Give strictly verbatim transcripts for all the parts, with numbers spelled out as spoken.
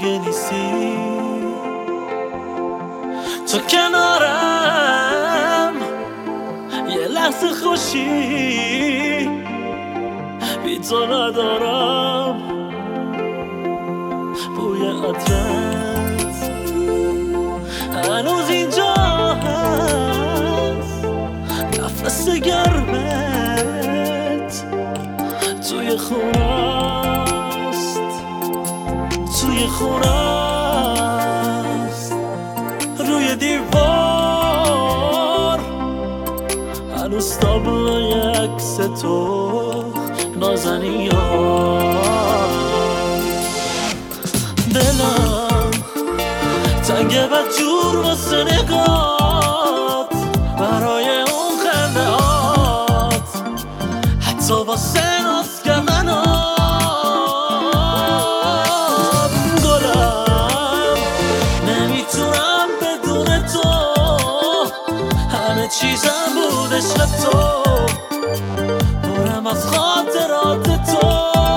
که نیستی، تو کنارم یه لحظه خوشی بی تو ندارم. بوی عطرت هنوز اینجا هست، نفس گرمت توی خونست، توی خونست. روی دیوار هنوز تابلوی عکس تو نازنین دلم تنگه بدجور واسه نگات، برای اون خنده هات، حتی واسه ناز کردنات. گلم نمیتونم بدون تو، همه چیزم بود عشق تو، پرم از خاطرات تو.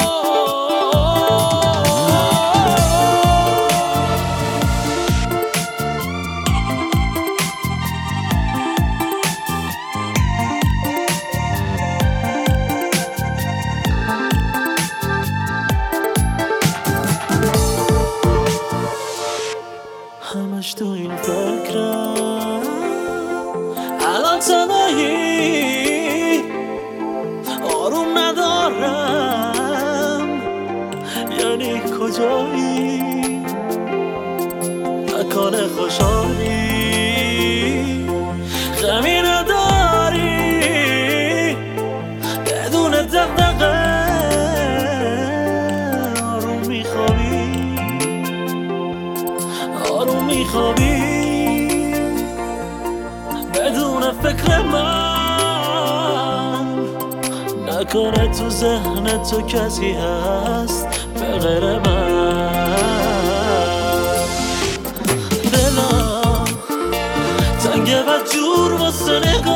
همش تو این فکرم الان تنهایی، آروم ندارم، یعنی کجایی؟ مکان خوشحالی غمی نداری، بدون دغدغه آروم میخوابی، آروم میخوابی بدون فکر من. نکنه تو ذهن تو کسی هست به غیر من. دلم تنگه بدجور واسه نگاه